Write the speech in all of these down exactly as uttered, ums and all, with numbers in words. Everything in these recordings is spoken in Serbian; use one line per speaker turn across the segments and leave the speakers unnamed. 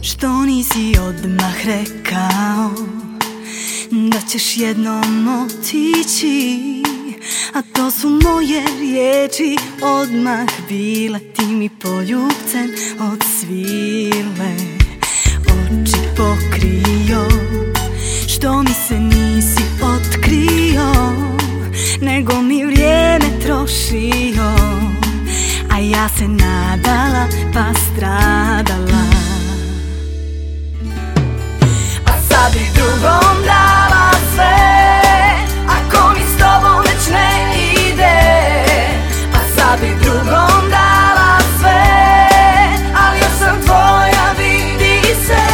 Što nisi odmah rekao da ćeš jednom otići, a to su moje riječi odmah bile. Ti mi poljubcem od svile oči pokrio. Što mi se nisi otkrio, nego mi vrijeme trošio, a ja se nadala pa stradala. A sad bi drugom dala sve, ako mi s tobom već ne ide. A sad bi drugom dala sve, ali još sam tvoja, vidi se.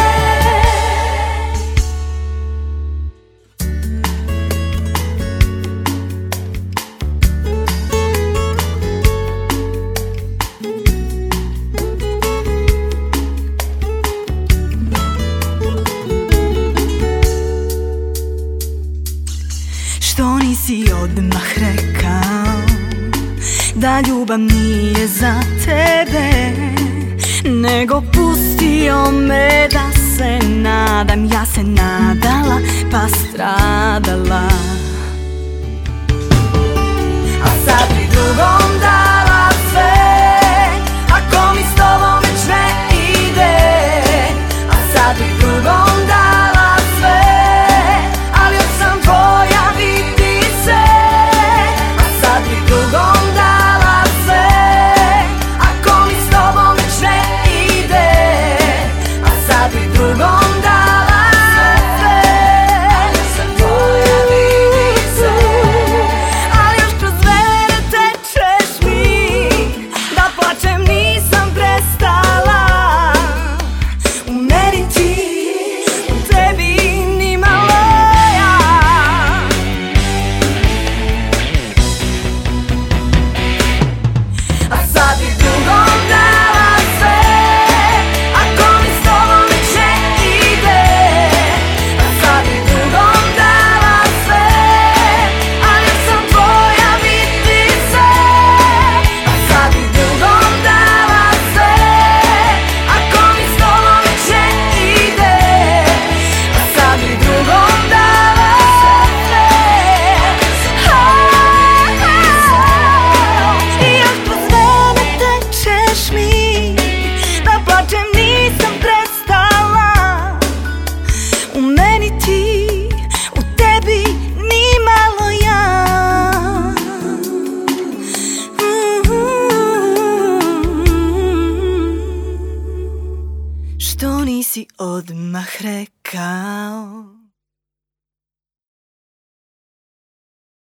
Što nisi odmah rekao da ljubav nije za tebe, nego pustio me da se nadam. Ja se nadala pa stradala. A sad bi drugom dala sve, ako mi s tobom već ne ide. A sad bi drugom dala sve, ali još sam tvoja, vidi se. A sad bi drugom dala sve, ako mi s tobom već ne ide. A sad bi drugom dala sve, ali još sam tvoja, vidi se. Ali još kroz vene tečeš mi, da plačem nisam prestala. U meni ti, u tebi nimalo ja. A sad bi drugom dala sve, ako mi s tobom već ne ide. A sad bi drugom dala sve, ali još sam tvoja, vidi se. A sad bi drugom dala sve, ako mi s tobom već ne ide. A sad bi drugom dala sve, i još kroz vene tečeš mi, da plačem nisam prestala. U meni ti, u tebi nimalo ja. Što nisi odmah rekao